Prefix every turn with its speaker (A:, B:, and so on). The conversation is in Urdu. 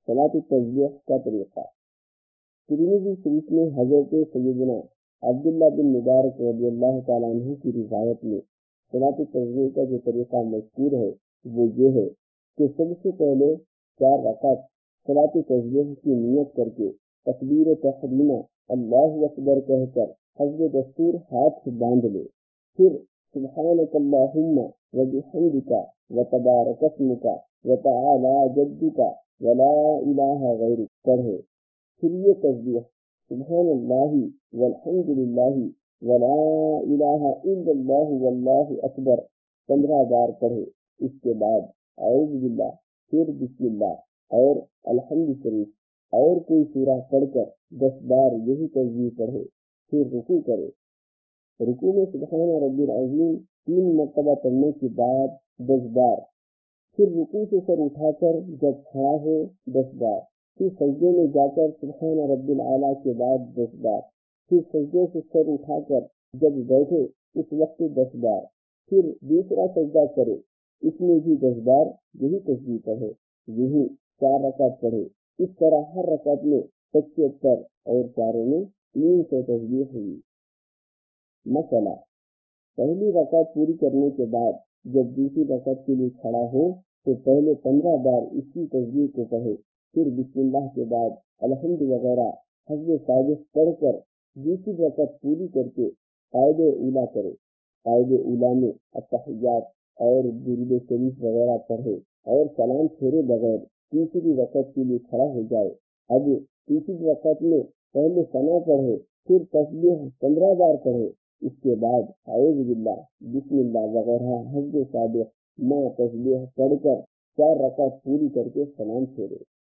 A: صلاۃ التسبیح کا طریقہ۔ ترمذی شریف میں حضرت سیدنا عبداللہ بن مبارک رضی اللہ تعالیٰ عنہ کی روایت میں صلاۃ التسبیح کا جو طریقہ مذکور ہے وہ یہ ہے کہ سب سے پہلے 4 رکعت صلاۃ التسبیح کی نیت کر کے تکبیر تحریمہ اللہ اکبر کہہ کر حسب دستور ہاتھ باندھ لے، پھر سبحانک اللہم وبحمدک وتبارک اسمک وتعالی جدک ولا الہ غیرک پڑھے۔ پھر یہ تسبیح سبحان اللہ والحمد للہ ولا الہ الا اللہ واللہ اکبر 15 بار پڑھے۔ اس کے بعد اعوذ باللہ، پھر بسم اللہ اور الحمد شریف اور کوئی سورہ پڑھ کر 10 بار یہی تسبیح پڑھے۔ پھر رکوع کرے، رکوع میں سبحان ربی العظیم 3 مرتبہ پڑھنے کے بعد 10 بار، پھر رکوع سے سر اٹھا کر جب کھڑا ہو 10 بار، پھر سجدے میں جا کر سبحان ربی الاعلیٰ کے بعد 10 بار، پھر سجدے سے سر اٹھا کر جب بیٹھے اس وقت 10 بار، پھر دوسرا سجدہ کرے، اس میں بھی 10 بار یہی تسبیح پڑھے۔ یہی 4 رکعت پڑھے۔ اس طرح ہر رکعت میں 75 اور چاروں میں 300 تسبیح ہوئی۔ مسئلہ: پہلی رکعت پوری کرنے کے بعد جب دوسری رکعت کے لیے کھڑا ہو تو پہلے 15 بار اسی تسبیح کو پڑھے، پھر بسم اللہ کے بعد الحمد وغیرہ حسب ثابت پڑھ کر دوسری رکعت پوری کر کے قائد اولا کرے۔ قائد اولا میں التحیات اور درود شریف وغیرہ پڑھے اور سلام پھیرے بغیر تیسری رکعت کے لیے کھڑا ہو جائے۔ اب تیسری رکعت میں پہلے ثنا پڑھے، پھر تسبیح 15 بار پڑھے، اس کے بعد اعوذ باللہ، بسم اللہ وغیرہ حسب ثابت تسبیح پڑھ کر 4 رکعت پوری کر کے سلام پھیرے۔